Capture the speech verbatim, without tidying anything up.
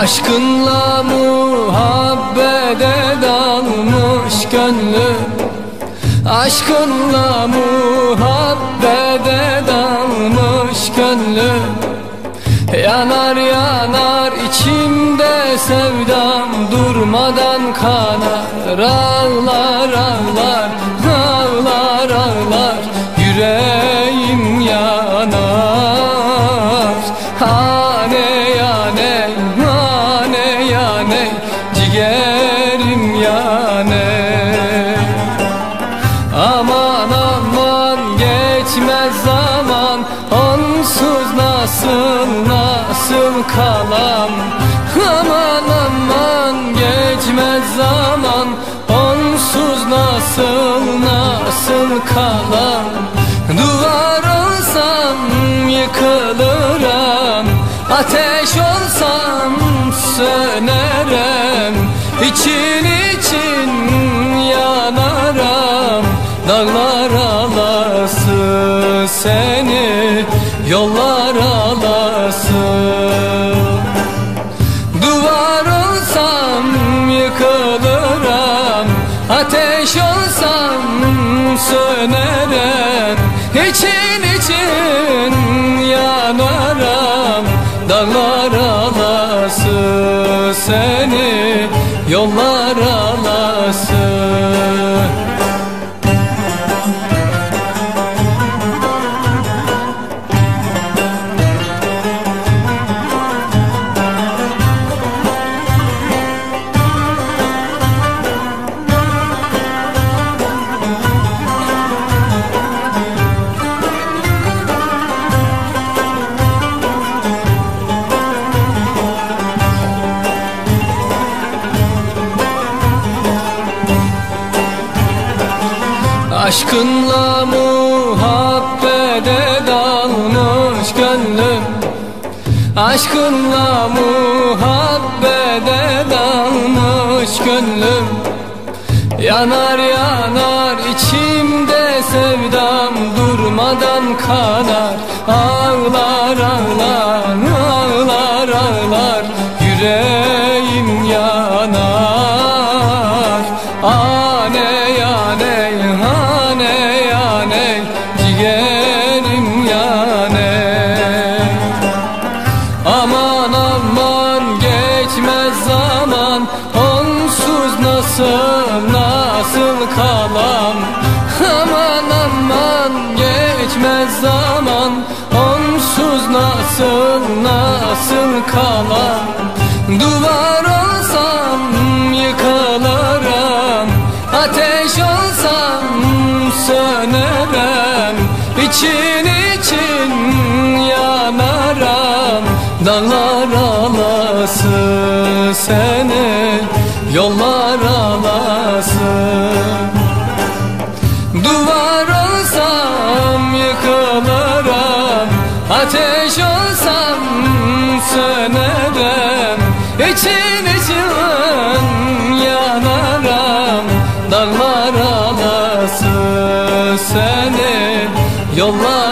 Aşkınla muhabbete dalmış gönlüm, aşkınla muhabbete dalmış gönlüm. Yanar yanar içimde sevdam, durmadan kanar. Ağlar ağlar, ağlar ağlar, yüreğim yanar. Hane yane, hane yane, ciğerim yane. Aman aman geçmez zaman, onsuz nasıl nasıl kalam. Aman aman geçmez zaman, onsuz nasıl nasıl kalam. Duvar olsam yıkılırım, ateş olsam sönerim. İçin için yanarım, dağlar alası seni, yollar alası. Duvar olsam yıkılırım, ateş olsam sönerim. İçin için yanarım, dağlar alası seni, yollar alası. Aşkınla muhabbete dalmış gönlüm, aşkınla muhabbete dalmış gönlüm. Yanar yanar içimde sevdam, durmadan kanar. Ağlar ağlar, ağlar ağlar, yüreğim yanar. Ane yane, hane yane, ciğerim yane. Aman aman geçmez zaman, onsuz nasıl nasıl kalam. Aman aman geçmez zaman, onsuz nasıl nasıl kalam. Duvar olsam yıkılırım, ateş olsam sönerim. İçin için yanarım, dağlar alası seni, yollar alası. Duvar olsam yıkılırım, ateş olsam sönerim. İçin için yanarım, dağlar alası seni, yollar